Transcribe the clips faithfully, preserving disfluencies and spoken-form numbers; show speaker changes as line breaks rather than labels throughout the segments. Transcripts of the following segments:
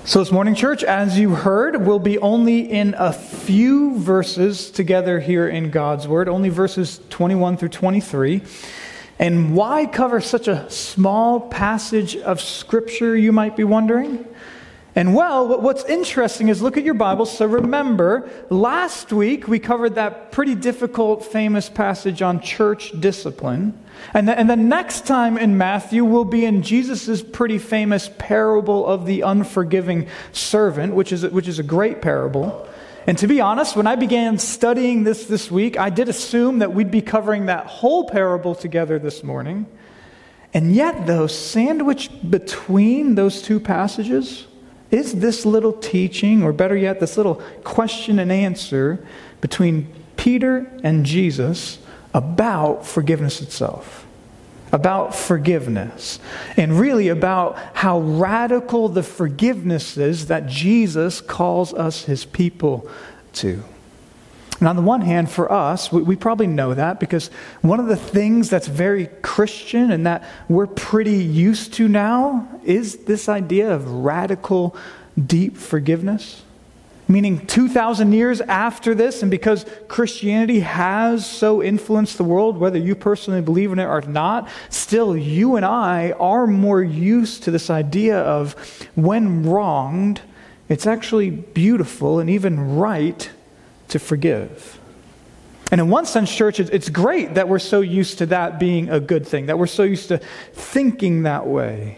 So this morning, church, as you heard, we'll be only in a few verses together here in God's Word, only verses twenty-one through twenty-three. And why cover such a small passage of Scripture, you might be wondering? And well, what's interesting is look at your Bibles. So remember, last week we covered that pretty difficult, famous passage on church discipline. And the, and the next time in Matthew, we'll be in Jesus' pretty famous parable of the unforgiving servant, which is, which is a great parable. And to be honest, when I began studying this this week, I did assume that we'd be covering that whole parable together this morning. And yet, though, sandwiched between those two passages is this little teaching, or better yet, this little question and answer between Peter and Jesus about forgiveness itself, about forgiveness, and really about how radical the forgiveness is that Jesus calls us his people to. And on the one hand, for us, we, we probably know that because one of the things that's very Christian and that we're pretty used to now is this idea of radical, deep forgiveness. Meaning two thousand years after this, and because Christianity has so influenced the world, whether you personally believe in it or not, still you and I are more used to this idea of when wronged, it's actually beautiful and even right to forgive. And in one sense, church, it's great that we're so used to that being a good thing, that we're so used to thinking that way.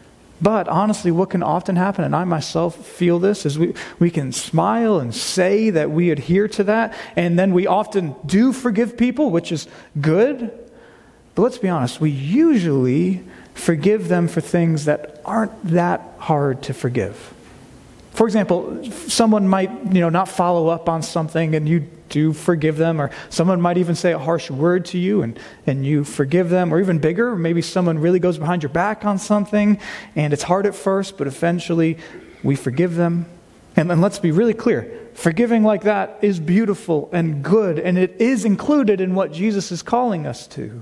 But honestly, what can often happen, and I myself feel this, is we, we can smile and say that we adhere to that, and then we often do forgive people, which is good. But let's be honest, we usually forgive them for things that aren't that hard to forgive. For example, someone might, you know, not follow up on something and you do forgive them, or someone might even say a harsh word to you and, and you forgive them, or even bigger, maybe someone really goes behind your back on something and it's hard at first, but eventually we forgive them. And, and let's be really clear, forgiving like that is beautiful and good, and it is included in what Jesus is calling us to.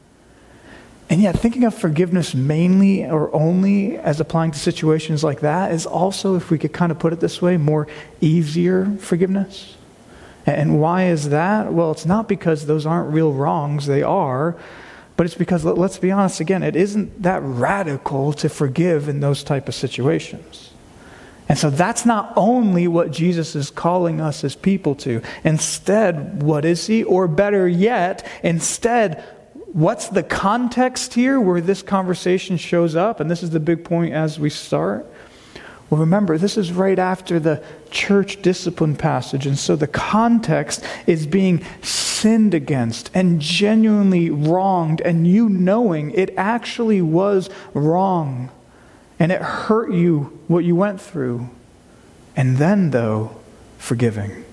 And yet, thinking of forgiveness mainly or only as applying to situations like that is also, if we could kind of put it this way, more easier forgiveness. And why is that? Well, it's not because those aren't real wrongs, they are, but it's because, let's be honest again, it isn't that radical to forgive in those type of situations. And so that's not only what Jesus is calling us as people to. Instead, what is he? Or better yet, instead, what's the context here where this conversation shows up? And this is the big point as we start. Well, remember, this is right after the church discipline passage. And so the context is being sinned against and genuinely wronged, and you knowing it actually was wrong and it hurt you what you went through. And then, though, forgiving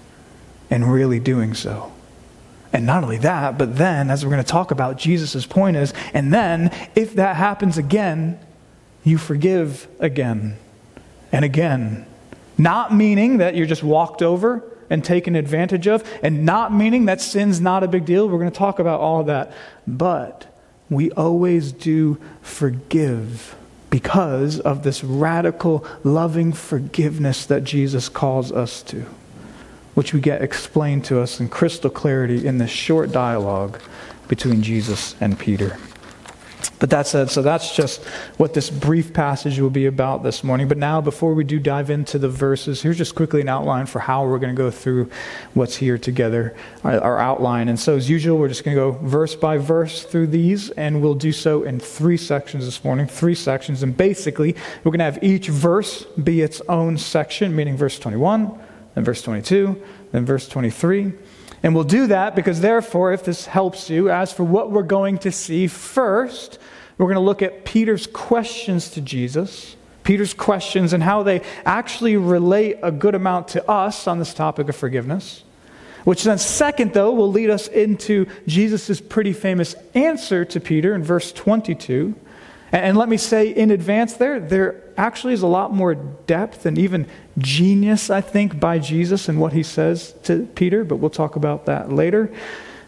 and really doing so. And not only that, but then, as we're going to talk about, Jesus' point is, and then, if that happens again, you forgive again and again. Not meaning that you're just walked over and taken advantage of, and not meaning that sin's not a big deal. We're going to talk about all of that. But we always do forgive because of this radical, loving forgiveness that Jesus calls us to, which we get explained to us in crystal clarity in this short dialogue between Jesus and Peter. But that said, so that's just what this brief passage will be about this morning. But now, before we do dive into the verses, here's just quickly an outline for how we're going to go through what's here together, our, our outline. And so as usual, we're just going to go verse by verse through these, and we'll do so in three sections this morning, three sections. And basically, we're going to have each verse be its own section, meaning verse twenty-one, then verse twenty-two, then verse twenty-three. And we'll do that because, therefore, if this helps you, as for what we're going to see first, we're going to look at Peter's questions to Jesus, Peter's questions and how they actually relate a good amount to us on this topic of forgiveness. Which then, second, though, will lead us into Jesus' pretty famous answer to Peter in verse twenty-two. And let me say in advance there, there actually is a lot more depth and even genius, I think, by Jesus in what he says to Peter, but we'll talk about that later.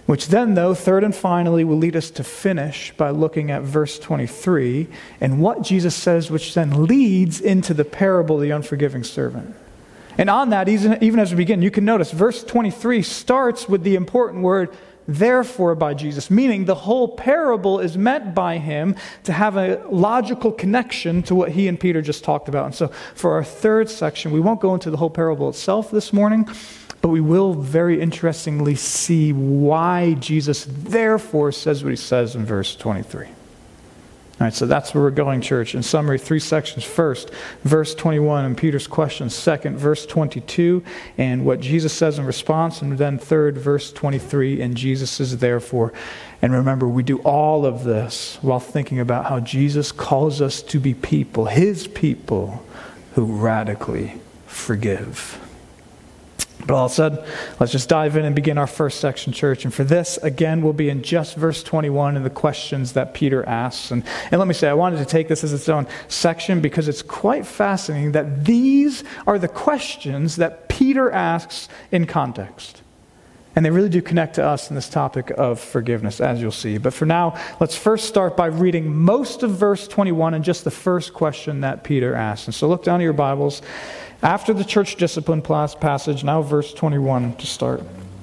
Which then, though, third and finally, will lead us to finish by looking at verse twenty-three and what Jesus says, which then leads into the parable of the unforgiving servant. And on that, even, even as we begin, you can notice verse twenty-three starts with the important word, therefore, by Jesus, meaning the whole parable is meant by him to have a logical connection to what he and Peter just talked about. And so for our third section, we won't go into the whole parable itself this morning, but we will very interestingly see why Jesus therefore says what he says in verse twenty-three. All right, so that's where we're going, church. In summary, three sections. First, verse twenty-one and Peter's question. Second, verse twenty-two and what Jesus says in response. And then third, verse twenty-three and Jesus is therefore. And remember, we do all of this while thinking about how Jesus calls us to be people, his people, who radically forgive. But all said, let's just dive in and begin our first section, church. And for this, again, we'll be in just verse twenty-one and the questions that Peter asks. And, and let me say, I wanted to take this as its own section because it's quite fascinating that these are the questions that Peter asks in context. And they really do connect to us in this topic of forgiveness, as you'll see. But for now, let's first start by reading most of verse twenty-one and just the first question that Peter asks. And so look down at your Bibles. After the church discipline passage, now verse twenty-one to start.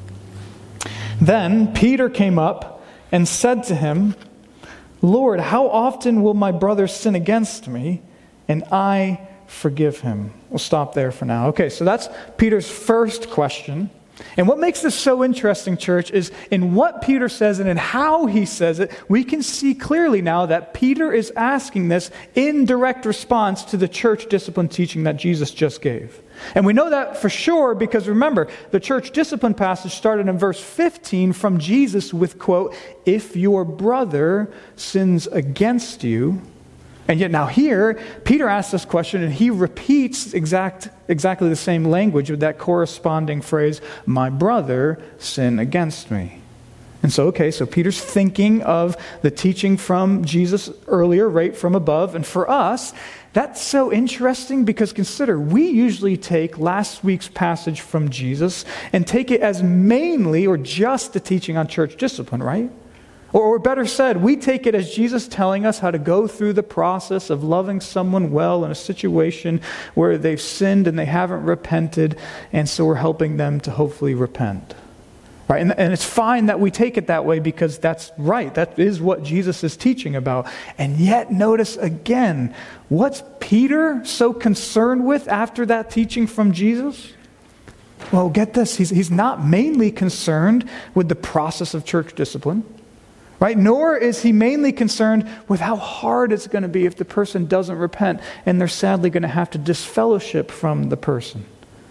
Then Peter came up and said to him, Lord, how often will my brother sin against me, and I forgive him? We'll stop there for now. Okay, so that's Peter's first question. And what makes this so interesting, church, is in what Peter says and in how he says it, we can see clearly now that Peter is asking this in direct response to the church discipline teaching that Jesus just gave. And we know that for sure because remember, the church discipline passage started in verse fifteen from Jesus with, quote, if your brother sins against you. And yet now here, Peter asks this question and he repeats exact, exactly the same language with that corresponding phrase, my brother sinned against me. And so, okay, so Peter's thinking of the teaching from Jesus earlier, right from above. And for us, that's so interesting because consider, we usually take last week's passage from Jesus and take it as mainly or just a teaching on church discipline, right? Or better said, we take it as Jesus telling us how to go through the process of loving someone well in a situation where they've sinned and they haven't repented, and so we're helping them to hopefully repent. Right? And, and it's fine that we take it that way because that's right. That is what Jesus is teaching about. And yet, notice again, what's Peter so concerned with after that teaching from Jesus? Well, get this. He's, he's not mainly concerned with the process of church discipline. Right? Nor is he mainly concerned with how hard it's going to be if the person doesn't repent and they're sadly going to have to disfellowship from the person.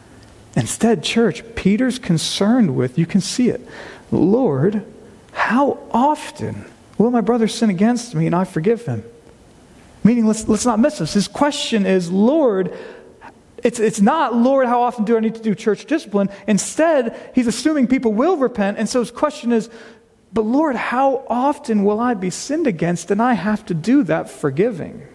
Instead, church, Peter's concerned with, you can see it, Lord, how often will my brother sin against me and I forgive him? Meaning, let's, let's not miss this. His question is, Lord, it's, it's not, Lord, how often do I need to do church discipline? Instead, he's assuming people will repent. And so his question is, but Lord, how often will I be sinned against and I have to do that forgiving?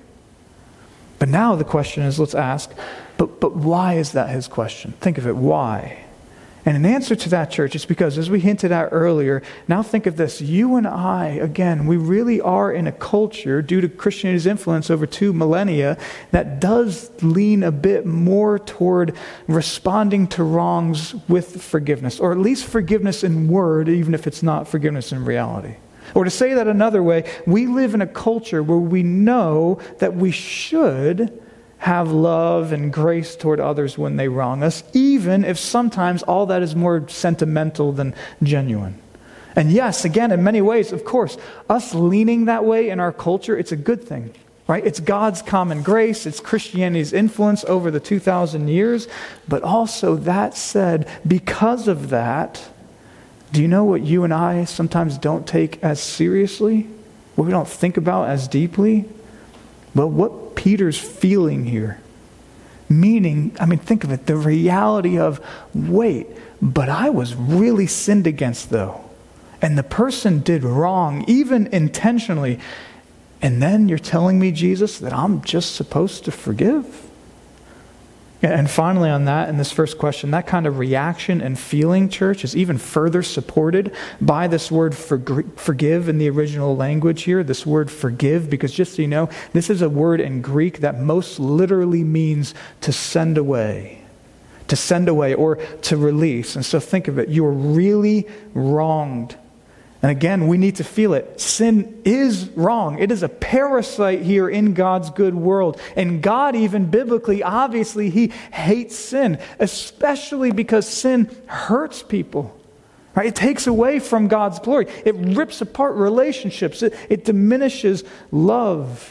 But now the question is, let's ask, but, but why is that his question? Think of it, why? And an answer to that, church, is because, as we hinted at earlier, now think of this. You and I, again, we really are in a culture, due to Christianity's influence over two millennia, that does lean a bit more toward responding to wrongs with forgiveness, or at least forgiveness in word, even if it's not forgiveness in reality. Or to say that another way, we live in a culture where we know that we should have love and grace toward others when they wrong us, even if sometimes all that is more sentimental than genuine. And yes, again, in many ways, of course, us leaning that way in our culture, it's a good thing, right? It's God's common grace, it's Christianity's influence over the two thousand years, but also that said, because of that, do you know what you and I sometimes don't take as seriously? What we don't think about as deeply? Well, what Peter's feeling here. Meaning, I mean, think of it, the reality of, wait, but I was really sinned against though. And the person did wrong, even intentionally. And then you're telling me, Jesus, that I'm just supposed to forgive? And finally on that, in this first question, that kind of reaction and feeling, church, is even further supported by this word forgive in the original language here, this word forgive, because just so you know, this is a word in Greek that most literally means to send away, to send away or to release. And so think of it, you are really wronged. And again, we need to feel it. Sin is wrong. It is a parasite here in God's good world. And God, even biblically, obviously, He hates sin, especially because sin hurts people. Right? It takes away from God's glory. It rips apart relationships. It, it diminishes love.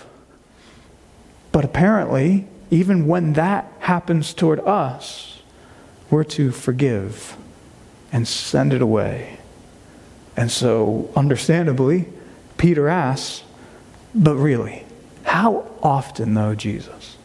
But apparently, even when that happens toward us, we're to forgive and send it away. And so, understandably, Peter asks, but really, how often though, Jesus?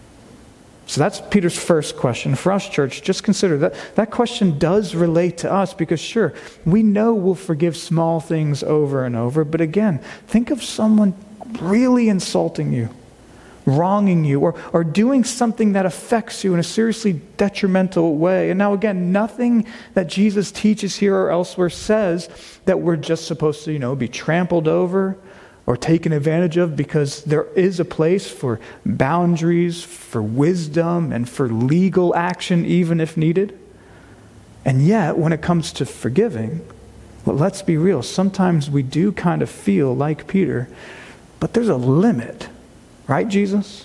So that's Peter's first question. For us, church, just consider that that question does relate to us because sure, we know we'll forgive small things over and over, but again, think of someone really insulting you, wronging you, or, or doing something that affects you in a seriously detrimental way. And now again, nothing that Jesus teaches here or elsewhere says that we're just supposed to, you know, be trampled over or taken advantage of, because there is a place for boundaries, for wisdom, and for legal action even if needed. And yet, when it comes to forgiving, well, let's be real, sometimes we do kind of feel like Peter, but there's a limit. Right, Jesus?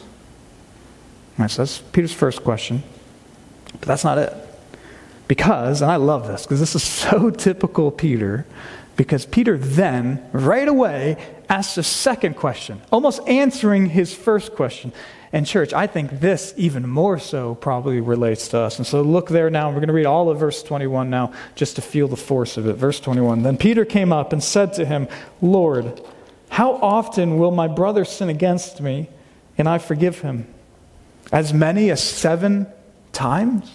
All right, so that's Peter's first question. But that's not it. Because, and I love this, because this is so typical Peter, because Peter then, right away, asks a second question, almost answering his first question. And church, I think this even more so probably relates to us. And so look there now, we're going to read all of verse twenty-one now, just to feel the force of it. Verse twenty-one, then Peter came up and said to him, Lord, how often will my brother sin against me and I forgive him? As many as seven times?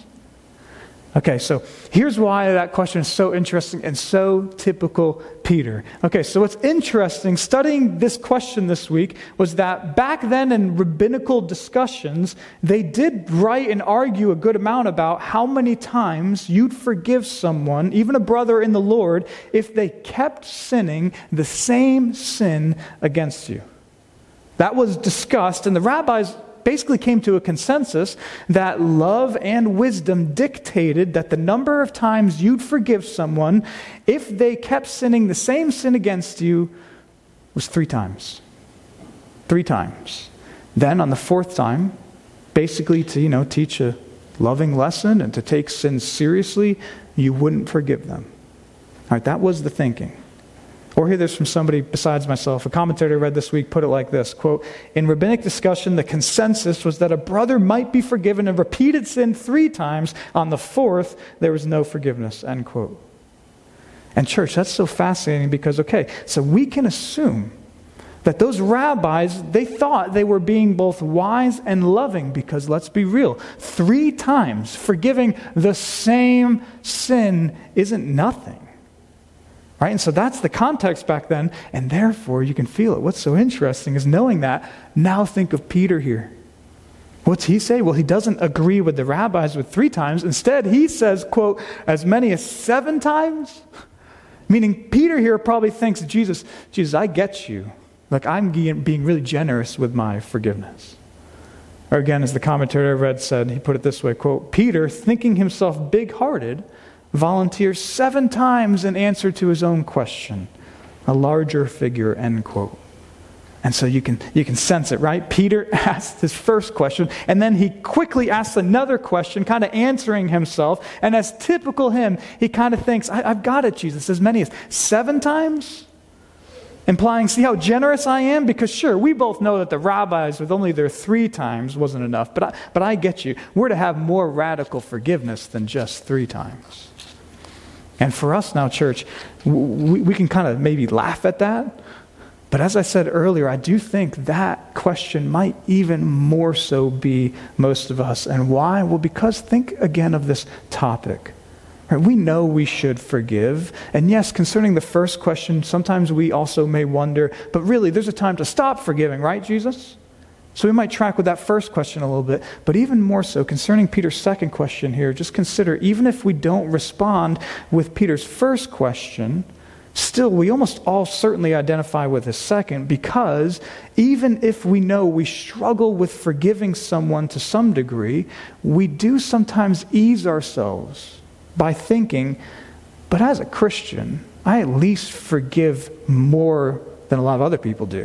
Okay, so here's why that question is so interesting and so typical Peter. Okay, so what's interesting, studying this question this week, was that back then in rabbinical discussions, they did write and argue a good amount about how many times you'd forgive someone, even a brother in the Lord, if they kept sinning the same sin against you. That was discussed, and the rabbis basically came to a consensus that love and wisdom dictated that the number of times you'd forgive someone if they kept sinning the same sin against you was three times. Three times. Then on the fourth time, basically to, you know, teach a loving lesson and to take sin seriously, you wouldn't forgive them. All right, that was the thinking. Or hear this from somebody besides myself. A commentator I read this week put it like this, quote, in rabbinic discussion, the consensus was that a brother might be forgiven of repeated sin three times. On the fourth, there was no forgiveness, end quote. And church, that's so fascinating because, okay, so we can assume that those rabbis, they thought they were being both wise and loving because, let's be real, three times forgiving the same sin isn't nothing. Right? And so that's the context back then, and therefore you can feel it. What's so interesting is knowing that, now think of Peter here. What's he say? Well, he doesn't agree with the rabbis with three times. Instead, he says, quote, as many as seven times? Meaning Peter here probably thinks, Jesus, Jesus, I get you. Like I'm being really generous with my forgiveness. Or again, as the commentator I read said, he put it this way, quote, Peter, thinking himself big-hearted, volunteers seven times in answer to his own question. A larger figure, end quote. And so you can you can sense it, right? Peter asked his first question, and then he quickly asks another question, kind of answering himself. And as typical him, he kind of thinks, I, I've got it, Jesus, as many as seven times? Implying, see how generous I am? Because sure, we both know that the rabbis with only their three times wasn't enough. But I, but I get you. We're to have more radical forgiveness than just three times. And for us now, church, we, we can kind of maybe laugh at that. But as I said earlier, I do think that question might even more so be most of us. And why? Well, because think again of this topic. We know we should forgive. And yes, concerning the first question, sometimes we also may wonder, but really there's a time to stop forgiving, right, Jesus? So we might track with that first question a little bit, but even more so, concerning Peter's second question here, just consider, even if we don't respond with Peter's first question, still we almost all certainly identify with his second, because even if we know we struggle with forgiving someone to some degree, we do sometimes ease ourselves by thinking, but as a Christian, I at least forgive more than a lot of other people do.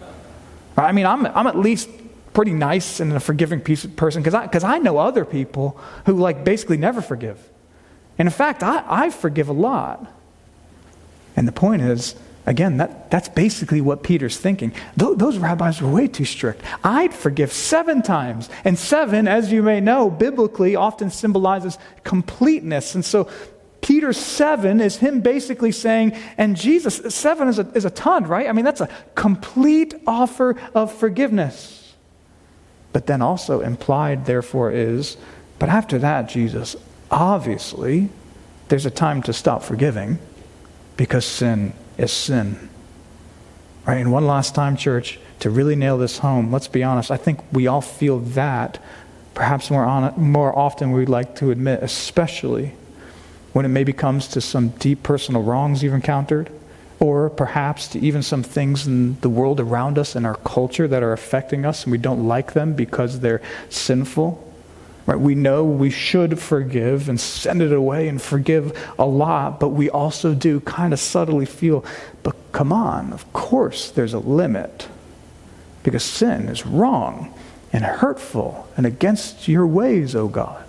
I mean, I'm I'm at least pretty nice and a forgiving piece of person because I because I know other people who like basically never forgive. And in fact, I, I forgive a lot. And the point is, again, that, that's basically what Peter's thinking. Th- those rabbis were way too strict. I'd forgive seven times. And seven, as you may know, biblically often symbolizes completeness. And so Peter's seven is him basically saying, and Jesus, seven is a, is a ton, right? I mean, that's a complete offer of forgiveness. But then also implied, therefore, is, but after that, Jesus, obviously, there's a time to stop forgiving because sin is sin. Right? And one last time, church, to really nail this home, let's be honest, I think we all feel that perhaps more, on, more often we'd like to admit, especially when it maybe comes to some deep personal wrongs you've encountered, or perhaps to even some things in the world around us and our culture that are affecting us and we don't like them because they're sinful. Right? We know we should forgive and send it away and forgive a lot, but we also do kind of subtly feel, but come on, of course there's a limit, because sin is wrong and hurtful and against your ways, O God.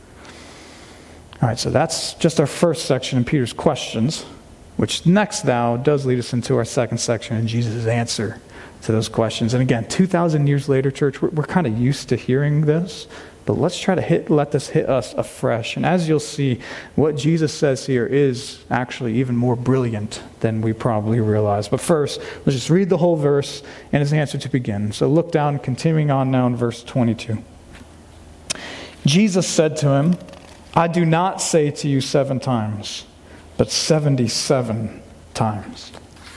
All right, so that's just our first section in Peter's questions, which next now does lead us into our second section in Jesus' answer to those questions. And again, two thousand years later, church, we're, we're kind of used to hearing this, but let's try to hit, let this hit us afresh. And as you'll see, what Jesus says here is actually even more brilliant than we probably realize. But first, let's just read the whole verse and his answer to begin. So look down, continuing on now in verse twenty-two. Jesus said to him, I do not say to you seven times, but seventy-seven times.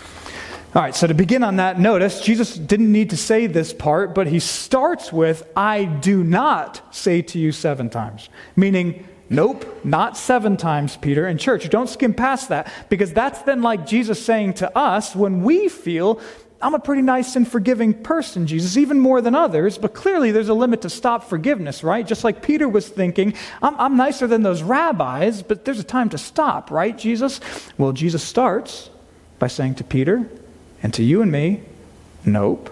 All right, so to begin on that, notice Jesus didn't need to say this part, but he starts with, I do not say to you seven times. Meaning, nope, not seven times, Peter. And church, don't skim past that, because that's then like Jesus saying to us when we feel, I'm a pretty nice and forgiving person, Jesus, even more than others, but clearly there's a limit to stop forgiveness, right? Just like Peter was thinking, I'm, I'm nicer than those rabbis, but there's a time to stop, right, Jesus? Well, Jesus starts by saying to Peter and to you and me, nope.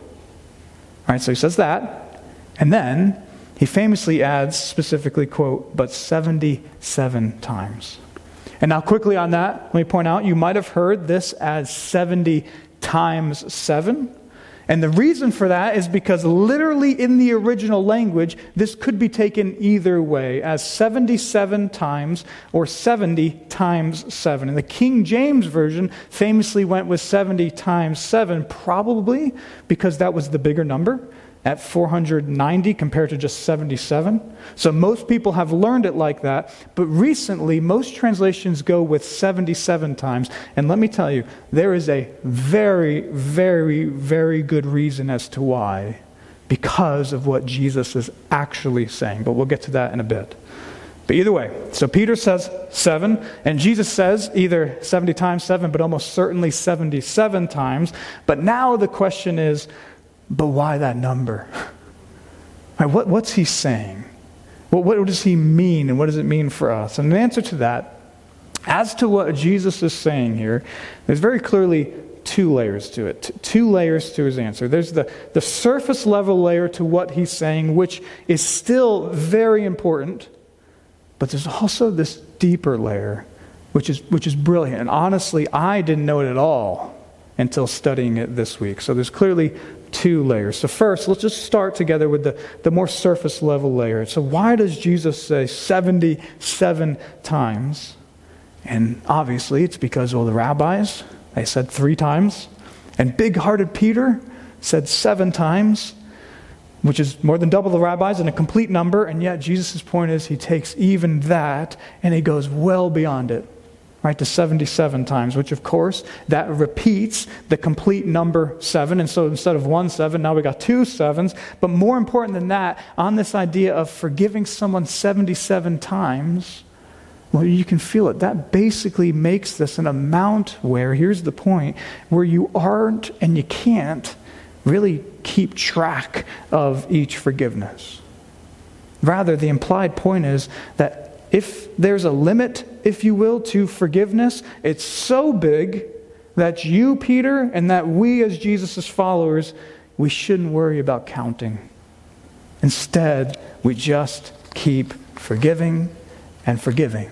All right, so he says that, and then he famously adds specifically, quote, but seventy-seven times. And now quickly on that, let me point out, you might have heard this as seventy times seven. And the reason for that is because literally in the original language, this could be taken either way, as seventy-seven times or seventy times seven. And the King James Version famously went with seventy times seven, probably because that was the bigger number at four hundred ninety compared to just seventy-seven. So most people have learned it like that, but recently most translations go with seventy-seven times. And let me tell you, there is a very, very, very good reason as to why, because of what Jesus is actually saying. But we'll get to that in a bit. But either way, so Peter says seven, and Jesus says either seventy times seven, but almost certainly seventy-seven times. But now the question is, but why that number? Right, what, what's he saying? What, what does he mean, and what does it mean for us? And the answer to that, as to what Jesus is saying here, there's very clearly two layers to it. Two layers to his answer. There's the, the surface level layer to what he's saying, which is still very important, but there's also this deeper layer, which is which is brilliant. And honestly, I didn't know it at all until studying it this week. So there's clearly two layers. So first, let's just start together with the, the more surface level layer. So why does Jesus say seventy-seven times? And obviously it's because, well, the rabbis, they said three times. And big-hearted Peter said seven times, which is more than double the rabbis and a complete number. And yet Jesus' point is he takes even that and he goes well beyond it. right, to seventy-seven times, which of course, that repeats the complete number seven. And so instead of one seven, now we got two sevens. But more important than that, on this idea of forgiving someone seventy-seven times, well, you can feel it. That basically makes this an amount where, here's the point, where you aren't and you can't really keep track of each forgiveness. Rather, the implied point is that if there's a limit, if you will, to forgiveness, it's so big that you, Peter, and that we as Jesus' followers, we shouldn't worry about counting. Instead, we just keep forgiving and forgiving.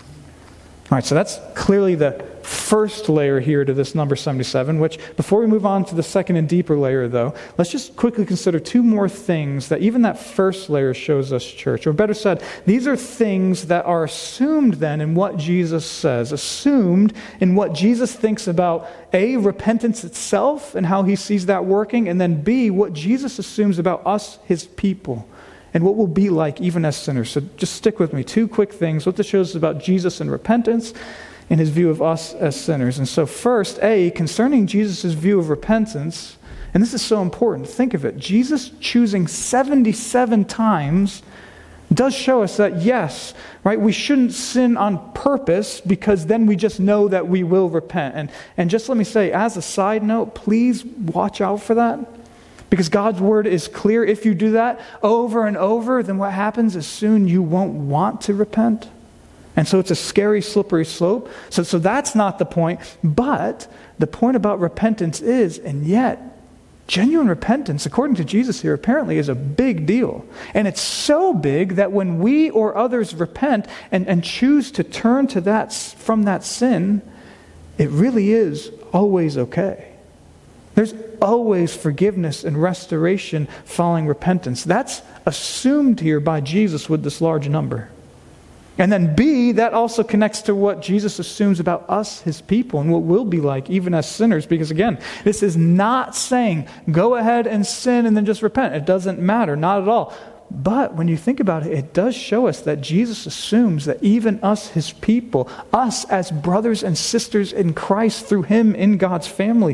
All right, so that's clearly the first layer here to this number seventy-seven, which, before we move on to the second and deeper layer, though, let's just quickly consider two more things that even that first layer shows us, church. Or better said, these are things that are assumed then in what Jesus says, assumed in what Jesus thinks about, A, repentance itself and how he sees that working, and then B, what Jesus assumes about us, his people, and what we'll be like even as sinners. So just stick with me. Two quick things. What this shows us about Jesus and repentance and his view of us as sinners. And so first, A, concerning Jesus' view of repentance, and this is so important, think of it. Jesus choosing seventy-seven times does show us that, yes, right, we shouldn't sin on purpose because then we just know that we will repent. And, and just let me say, as a side note, please watch out for that. Because God's word is clear. If you do that over and over, then what happens is soon you won't want to repent. And so it's a scary, slippery slope. So, so that's not the point. But the point about repentance is, and yet, genuine repentance, according to Jesus here, apparently is a big deal. And it's so big that when we or others repent and, and choose to turn to that from that sin, it really is always okay. There's always forgiveness and restoration following repentance. That's assumed here by Jesus with this large number. And then B, that also connects to what Jesus assumes about us, his people, and what we'll be like even as sinners. Because again, this is not saying go ahead and sin and then just repent. It doesn't matter, not at all. But when you think about it, it does show us that Jesus assumes that even us, his people, us as brothers and sisters in Christ through him in God's family,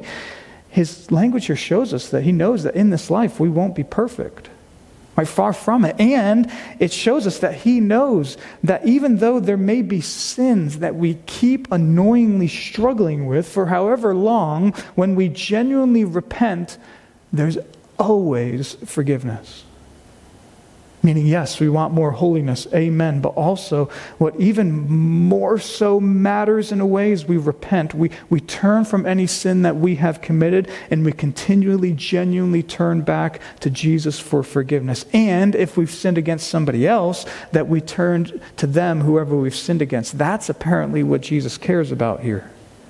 his language here shows us that he knows that in this life we won't be perfect. Right? Far from it. And it shows us that he knows that even though there may be sins that we keep annoyingly struggling with for however long, when we genuinely repent, there's always forgiveness. Meaning, yes, we want more holiness, amen, but also what even more so matters in a way is we repent. We, we turn from any sin that we have committed, and we continually, genuinely turn back to Jesus for forgiveness. And if we've sinned against somebody else, that we turn to them, whoever we've sinned against. That's apparently what Jesus cares about here.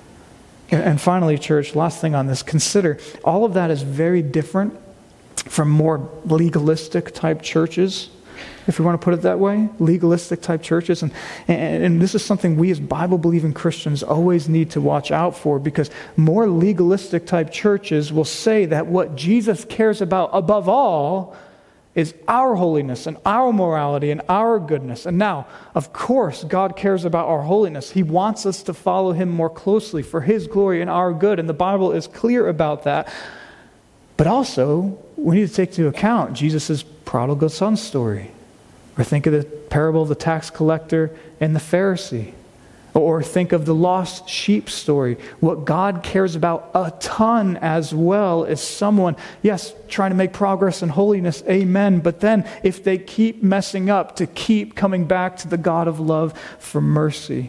And finally, church, last thing on this, consider all of that is very different from more legalistic type churches, if we want to put it that way, legalistic type churches. And, and, and this is something we as Bible-believing Christians always need to watch out for, because more legalistic type churches will say that what Jesus cares about above all is our holiness and our morality and our goodness. And now, of course, God cares about our holiness. He wants us to follow him more closely for his glory and our good. And the Bible is clear about that. But also, we need to take into account Jesus' prodigal son story. Or think of the parable of the tax collector and the Pharisee. Or think of the lost sheep story. What God cares about a ton as well is someone, yes, trying to make progress in holiness, amen. But then if they keep messing up, to keep coming back to the God of love for mercy.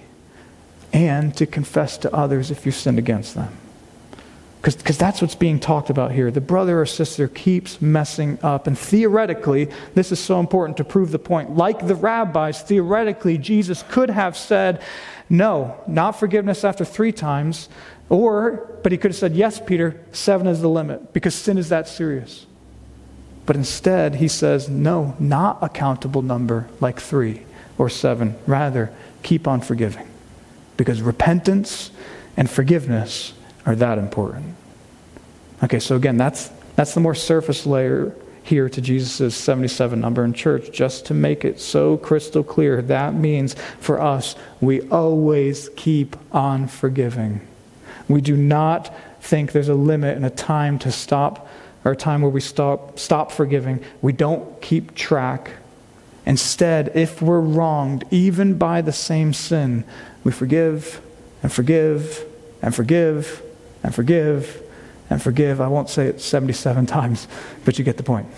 And to confess to others if you sinned against them. Because that's what's being talked about here. The brother or sister keeps messing up. And theoretically, this is so important to prove the point. Like the rabbis, theoretically, Jesus could have said, no, not forgiveness after three times. Or, but he could have said, yes, Peter, seven is the limit, because sin is that serious. But instead, he says, no, not a countable number like three or seven. Rather, keep on forgiving. Because repentance and forgiveness are that important. Okay, so again, that's that's the more surface layer here to Jesus' seventy-seven number in church, just to make it so crystal clear. That means for us, we always keep on forgiving. We do not think there's a limit and a time to stop, or a time where we stop, stop forgiving. We don't keep track. Instead, if we're wronged, even by the same sin, we forgive and forgive and forgive and forgive and forgive. I won't say it seventy-seven times, but you get the point.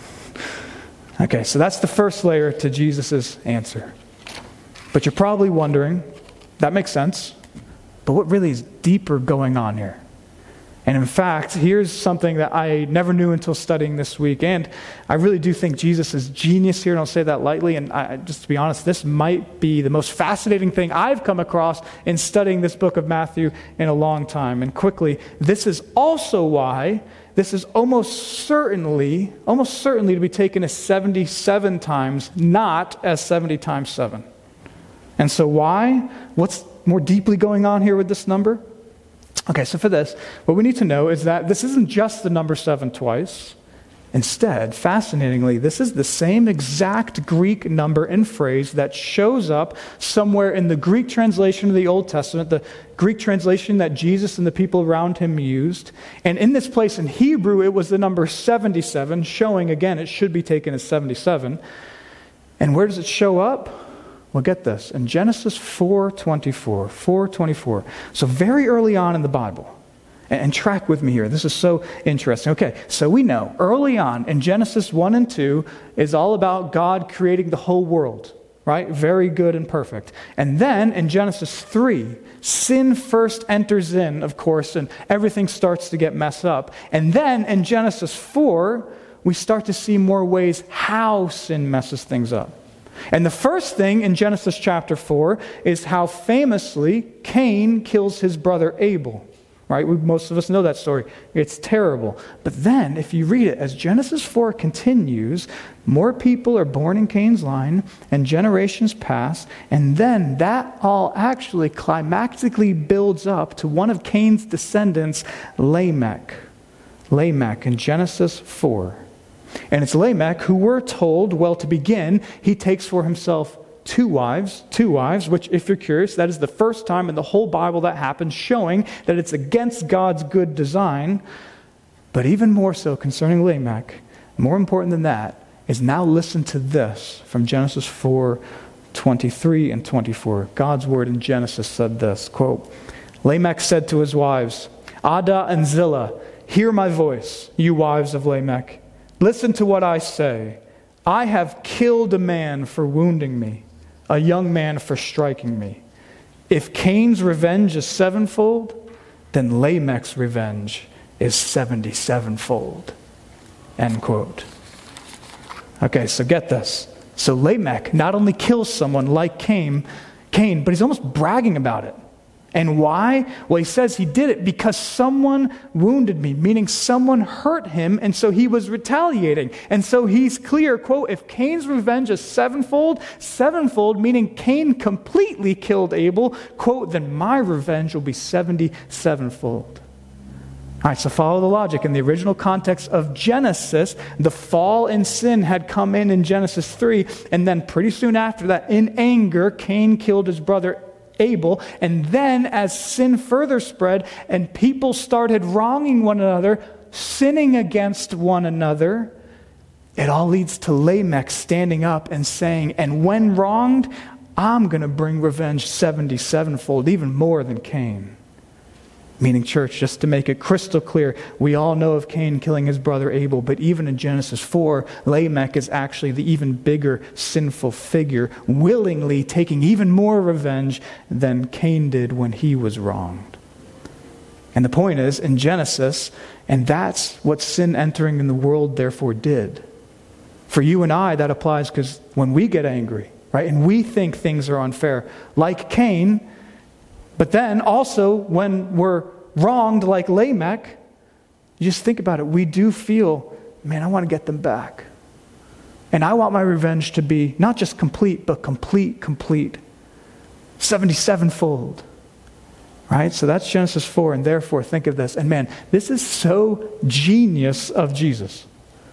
Okay, so that's the first layer to Jesus' answer. But you're probably wondering, that makes sense, but what really is deeper going on here? And in fact, here's something that I never knew until studying this week. And I really do think Jesus is genius here, and I'll say that lightly. And I, just to be honest, this might be the most fascinating thing I've come across in studying this book of Matthew in a long time. And quickly, this is also why this is almost certainly, almost certainly to be taken as seventy-seven times, not as seventy times seven. And so why? What's more deeply going on here with this number? Okay, so for this, what we need to know is that this isn't just the number seven twice. Instead, fascinatingly, this is the same exact Greek number and phrase that shows up somewhere in the Greek translation of the Old Testament, the Greek translation that Jesus and the people around him used. And in this place in Hebrew, it was the number seventy-seven, showing, again, it should be taken as seventy-seven. And where does it show up? Well, get this. In Genesis four twenty-four, four twenty-four. So very early on in the Bible. And, and track with me here. This is so interesting. Okay, so we know early on in Genesis one and two is all about God creating the whole world. Right? Very good and perfect. And then in Genesis three, sin first enters in, of course, and everything starts to get messed up. And then in Genesis four, we start to see more ways how sin messes things up. And the first thing in Genesis chapter four is how famously Cain kills his brother Abel. Right? We, most of us know that story. It's terrible. But then, if you read it, as Genesis four continues, more people are born in Cain's line, and generations pass, and then that all actually climactically builds up to one of Cain's descendants, Lamech. Lamech in Genesis four. And it's Lamech who we're told, well, to begin, he takes for himself two wives, two wives, which, if you're curious, that is the first time in the whole Bible that happens, showing that it's against God's good design. But even more so concerning Lamech, more important than that, is now listen to this from Genesis four, twenty-three and twenty-four. God's word in Genesis said this, quote, Lamech said to his wives, Adah and Zillah, hear my voice, you wives of Lamech. Listen to what I say. I have killed a man for wounding me, a young man for striking me. If Cain's revenge is sevenfold, then Lamech's revenge is seventy-sevenfold. End quote. Okay, so get this. So Lamech not only kills someone like Cain, Cain, but he's almost bragging about it. And why? Well, he says he did it because someone wounded me, meaning someone hurt him, and so he was retaliating. And so he's clear, quote, if Cain's revenge is sevenfold, sevenfold, meaning Cain completely killed Abel, quote, then my revenge will be seventy-sevenfold. All right, so follow the logic. In the original context of Genesis, the fall and sin had come in in Genesis three, and then pretty soon after that, in anger, Cain killed his brother Abel. And then as sin further spread and people started wronging one another, sinning against one another, it all leads to Lamech standing up and saying, and when wronged, I'm going to bring revenge seventy-sevenfold, even more than Cain. Meaning, church, just to make it crystal clear, we all know of Cain killing his brother Abel, but even in Genesis four, Lamech is actually the even bigger sinful figure, willingly taking even more revenge than Cain did when he was wronged. And the point is, in Genesis, and that's what sin entering in the world therefore did. For you and I, that applies because when we get angry, right, and we think things are unfair, like Cain. But then also when we're wronged like Lamech, you just think about it. We do feel, man, I want to get them back. And I want my revenge to be not just complete, but complete, complete. seventy-sevenfold. Right? So that's Genesis four. And therefore, think of this. And man, this is so genius of Jesus.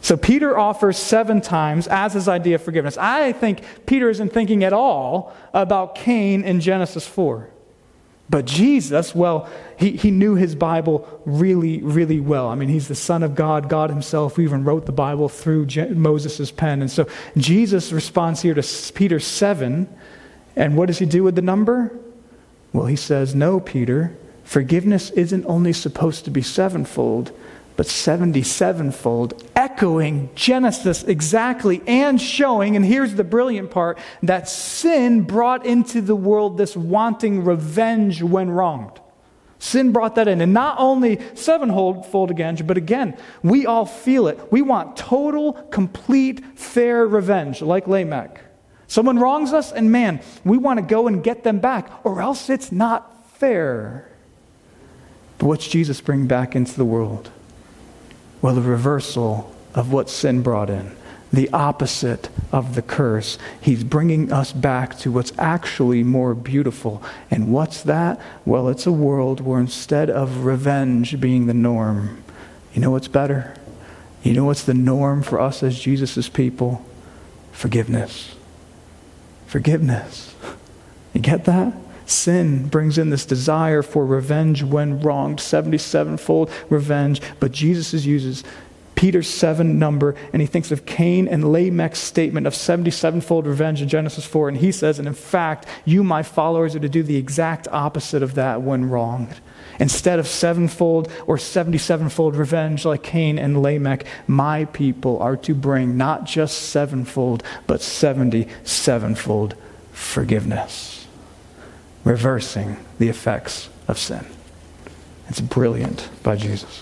So Peter offers seven times as his idea of forgiveness. I think Peter isn't thinking at all about Cain in Genesis four. But Jesus, well, he, he knew his Bible really, really well. I mean, he's the Son of God, God himself, who even wrote the Bible through Je- Moses' pen. And so Jesus responds here to Peter seven. And what does he do with the number? Well, he says, no, Peter, forgiveness isn't only supposed to be sevenfold, but seventy-sevenfold, echoing Genesis exactly and showing, and here's the brilliant part, that sin brought into the world this wanting revenge when wronged. Sin brought that in. And not only sevenfold again, but again, we all feel it. We want total, complete, fair revenge, like Lamech. Someone wrongs us, and man, we want to go and get them back, or else it's not fair. But what's Jesus bring back into the world? Well, the reversal of what sin brought in. The opposite of the curse. He's bringing us back to what's actually more beautiful. And what's that? Well, it's a world where instead of revenge being the norm, you know what's better? You know what's the norm for us as Jesus' people? Forgiveness. Forgiveness. You get that? Sin brings in this desire for revenge when wronged, seventy-sevenfold revenge. But Jesus uses Peter's seven number, and he thinks of Cain and Lamech's statement of seventy-sevenfold revenge in Genesis four, and he says, and in fact, you, my followers, are to do the exact opposite of that when wronged. Instead of sevenfold or seventy-sevenfold revenge like Cain and Lamech, my people are to bring not just sevenfold, but seventy-sevenfold forgiveness. Reversing the effects of sin. It's brilliant by Jesus.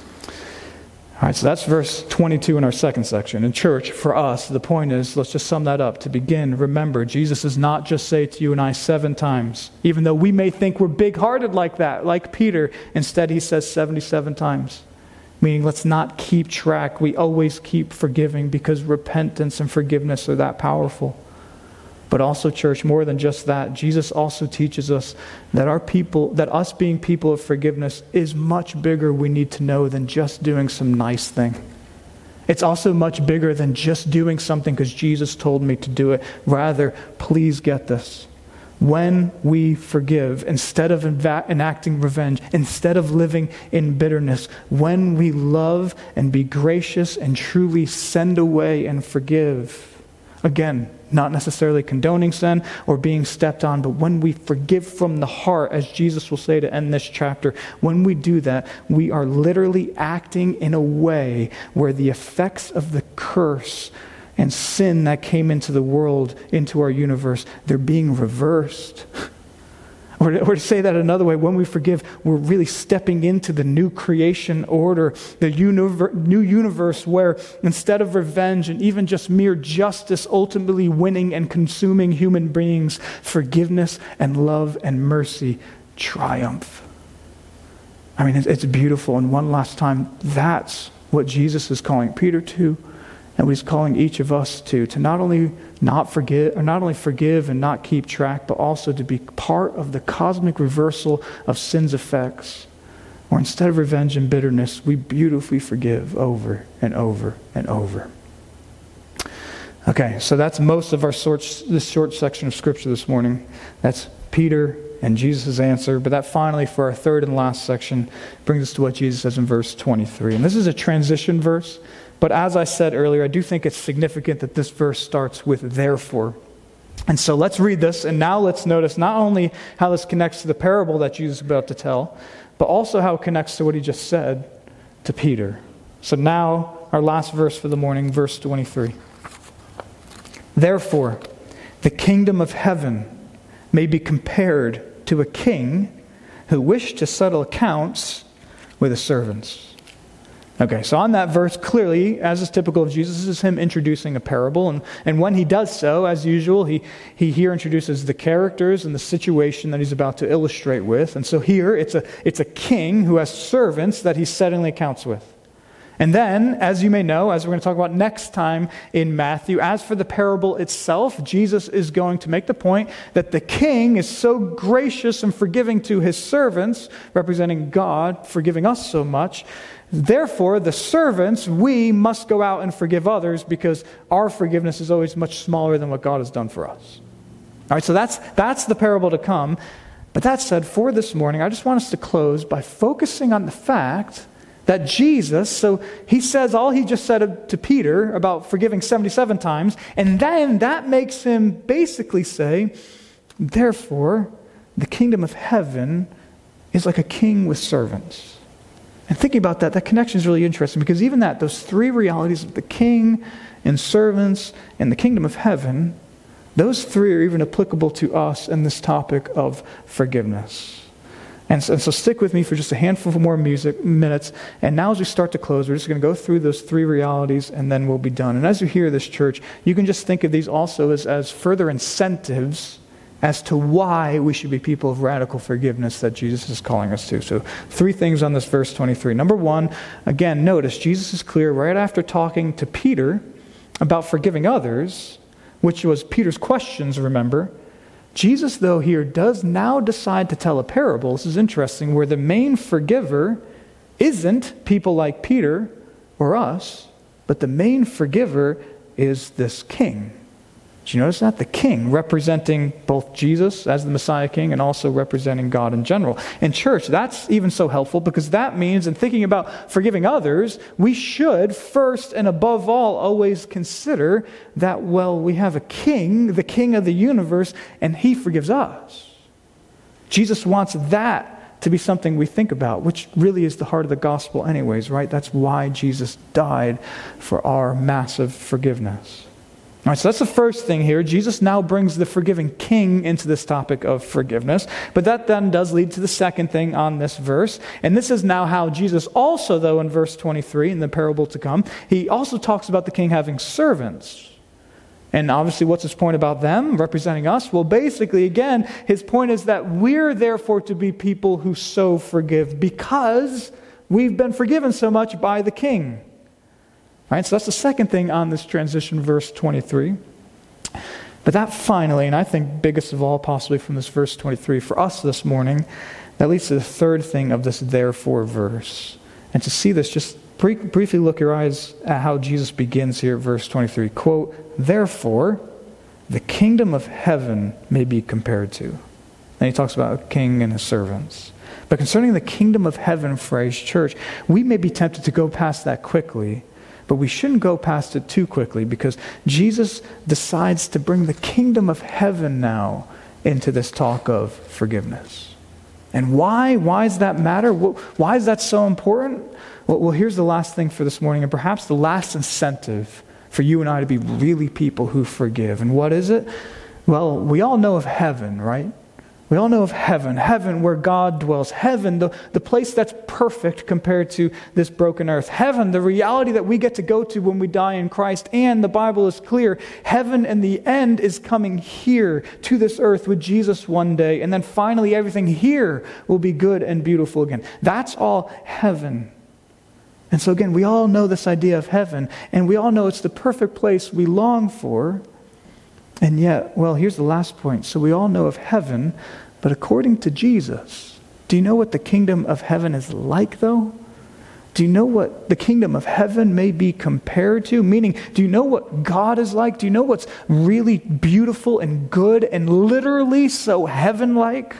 All right, so that's verse twenty-two in our second section. In church, for us, the point is, let's just sum that up. To begin, remember, Jesus does not just say to you and I seven times, even though we may think we're big-hearted like that, like Peter. Instead, he says seventy-seven times. Meaning, let's not keep track. We always keep forgiving because repentance and forgiveness are that powerful. But also, church, more than just that, Jesus also teaches us that our people, that us being people of forgiveness is much bigger, we need to know, than just doing some nice thing. It's also much bigger than just doing something because Jesus told me to do it. Rather, please get this. When we forgive, instead of enacting revenge, instead of living in bitterness, when we love and be gracious and truly send away and forgive, again, not necessarily condoning sin or being stepped on, but when we forgive from the heart, as Jesus will say to end this chapter, when we do that, we are literally acting in a way where the effects of the curse and sin that came into the world, into our universe, they're being reversed. Or to, or to say that another way, when we forgive, we're really stepping into the new creation order, the univer- new universe where instead of revenge and even just mere justice ultimately winning and consuming human beings, forgiveness and love and mercy triumph. I mean, it's, it's beautiful. And one last time, that's what Jesus is calling Peter to, and what he's calling each of us to, to not only not forgive, or not only forgive and not keep track, but also to be part of the cosmic reversal of sin's effects. Or instead of revenge and bitterness, we beautifully forgive over and over and over. Okay, so that's most of our short, this short section of Scripture this morning. That's Peter and Jesus' answer. But that finally, for our third and last section, brings us to what Jesus says in verse twenty-three. And this is a transition verse. But as I said earlier, I do think it's significant that this verse starts with therefore. And so let's read this, and now let's notice not only how this connects to the parable that Jesus is about to tell, but also how it connects to what he just said to Peter. So now, our last verse for the morning, verse twenty-three. Therefore, the kingdom of heaven may be compared to a king who wished to settle accounts with his servants. Okay, so on that verse, clearly, as is typical of Jesus, this is him introducing a parable. And, and when he does so, as usual, he, he here introduces the characters and the situation that he's about to illustrate with. And so here, it's a, it's a king who has servants that he's settling accounts with. And then, as you may know, as we're going to talk about next time in Matthew, as for the parable itself, Jesus is going to make the point that the king is so gracious and forgiving to his servants, representing God, forgiving us so much. Therefore, the servants, we must go out and forgive others because our forgiveness is always much smaller than what God has done for us. All right, so that's, that's the parable to come. But that said, for this morning, I just want us to close by focusing on the fact that Jesus, so he says all he just said to Peter about forgiving seventy-seven times, and then that makes him basically say, therefore, the kingdom of heaven is like a king with servants. And thinking about that, that connection is really interesting because even that, those three realities of the king and servants and the kingdom of heaven, those three are even applicable to us in this topic of forgiveness. And so, and so stick with me for just a handful more music minutes. And now as we start to close, we're just going to go through those three realities and then we'll be done. And as you hear this, church, you can just think of these also as, as further incentives as to why we should be people of radical forgiveness that Jesus is calling us to. So three things on this verse twenty-three. Number one, again, notice Jesus is clear right after talking to Peter about forgiving others, which was Peter's questions, remember. Jesus, though, here does now decide to tell a parable. This is interesting, where the main forgiver isn't people like Peter or us, but the main forgiver is this king. Did you notice that? The king, representing both Jesus as the Messiah King and also representing God in general. In church, that's even so helpful because that means in thinking about forgiving others, we should first and above all always consider that, well, we have a king, the king of the universe, and he forgives us. Jesus wants that to be something we think about, which really is the heart of the gospel anyways, right? That's why Jesus died, for our massive forgiveness. All right, so that's the first thing here. Jesus now brings the forgiving king into this topic of forgiveness. But that then does lead to the second thing on this verse. And this is now how Jesus also, though, in verse twenty-three, in the parable to come, he also talks about the king having servants. And obviously, what's his point about them, representing us? Well, basically, again, his point is that we're therefore to be people who so forgive because we've been forgiven so much by the king. All right, so that's the second thing on this transition, verse twenty-three. But that finally, and I think biggest of all possibly from this verse twenty-three, for us this morning, that leads to the third thing of this therefore verse. And to see this, just pre- briefly look your eyes at how Jesus begins here at verse twenty-three. Quote, therefore, the kingdom of heaven may be compared to. Then he talks about a king and his servants. But concerning the kingdom of heaven phrase, church, we may be tempted to go past that quickly. But we shouldn't go past it too quickly because Jesus decides to bring the kingdom of heaven now into this talk of forgiveness. And why? Why does that matter? Why is that so important? Well, well, here's the last thing for this morning, and perhaps the last incentive for you and I to be really people who forgive. And what is it? Well, we all know of heaven, right? We all know of heaven, heaven where God dwells, heaven, the, the place that's perfect compared to this broken earth, heaven, the reality that we get to go to when we die in Christ, and the Bible is clear, heaven in the end is coming here to this earth with Jesus one day, and then finally everything here will be good and beautiful again. That's all heaven. And so again, we all know this idea of heaven, and we all know it's the perfect place we long for. And yet, well, here's the last point. So we all know of heaven, but according to Jesus, do you know what the kingdom of heaven is like, though? Do you know what the kingdom of heaven may be compared to? Meaning, do you know what God is like? Do you know what's really beautiful and good and literally so heaven-like?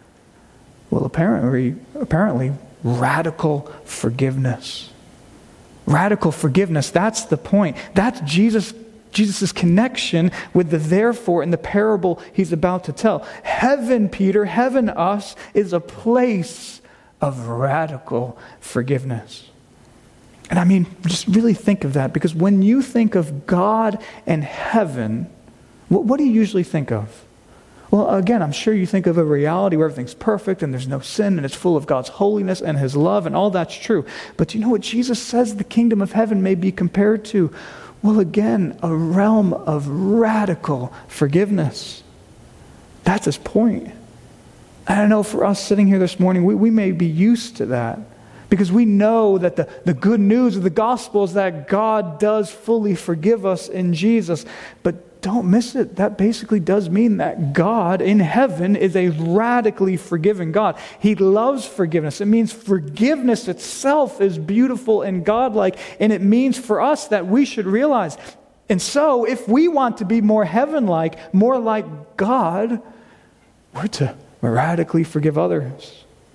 Well, apparently, apparently, radical forgiveness. Radical forgiveness, that's the point. That's Jesus' Jesus' connection with the therefore in the parable he's about to tell. Heaven, Peter, heaven, us, is a place of radical forgiveness. And I mean, just really think of that, because when you think of God and heaven, what, what do you usually think of? Well, again, I'm sure you think of a reality where everything's perfect and there's no sin and it's full of God's holiness and His love, and all that's true. But do you know what Jesus says the kingdom of heaven may be compared to? Well, again, a realm of radical forgiveness. That's his point. I don't know, for us sitting here this morning, we, we may be used to that. Because we know that the, the good news of the gospel is that God does fully forgive us in Jesus. But don't miss it. That basically does mean that God in heaven is a radically forgiving God. He loves forgiveness. It means forgiveness itself is beautiful and godlike. And it means for us that we should realize. And so if we want to be more heaven-like, more like God, we're to radically forgive others.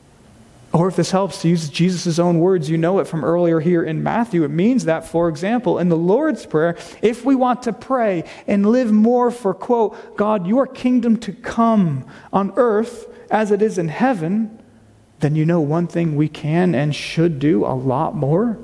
Or if this helps to use Jesus' own words, you know it from earlier here in Matthew. It means that, for example, in the Lord's Prayer, if we want to pray and live more for, quote, God, your kingdom to come on earth as it is in heaven, then you know one thing we can and should do a lot more: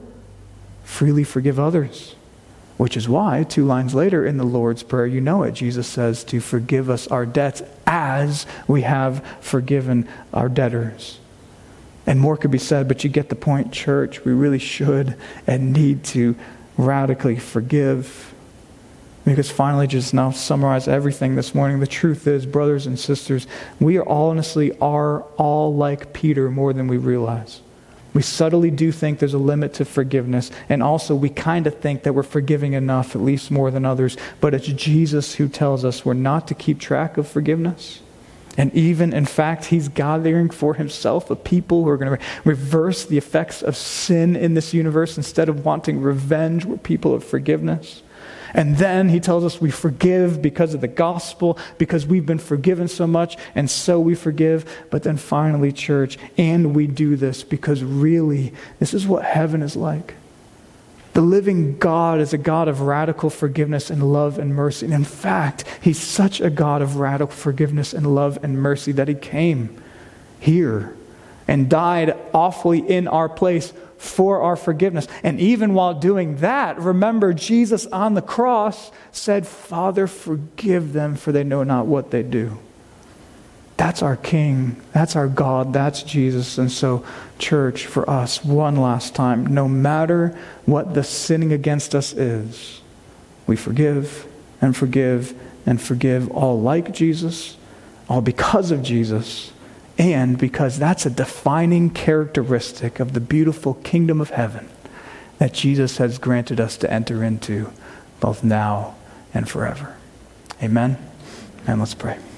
freely forgive others. Which is why, two lines later in the Lord's Prayer, you know it, Jesus says to forgive us our debts as we have forgiven our debtors. And more could be said, but you get the point, church. We really should and need to radically forgive. Because finally, just now summarize everything this morning. The truth is, brothers and sisters, we are honestly are all like Peter more than we realize. We subtly do think there's a limit to forgiveness. And also we kind of think that we're forgiving enough, at least more than others. But it's Jesus who tells us we're not to keep track of forgiveness. And even, in fact, he's gathering for himself a people who are going to re- reverse the effects of sin in this universe. Instead of wanting revenge, we're people of forgiveness. And then he tells us we forgive because of the gospel, because we've been forgiven so much, and so we forgive. But then finally, church, and we do this because really, this is what heaven is like. The living God is a God of radical forgiveness and love and mercy. And in fact, he's such a God of radical forgiveness and love and mercy that he came here and died awfully in our place for our forgiveness. And even while doing that, remember, Jesus on the cross said, Father, forgive them, for they know not what they do. That's our King. That's our God. That's Jesus. And so, church, for us, one last time, no matter what the sinning against us is, we forgive and forgive and forgive, all like Jesus, all because of Jesus, and because that's a defining characteristic of the beautiful kingdom of heaven that Jesus has granted us to enter into, both now and forever. Amen? And let's pray.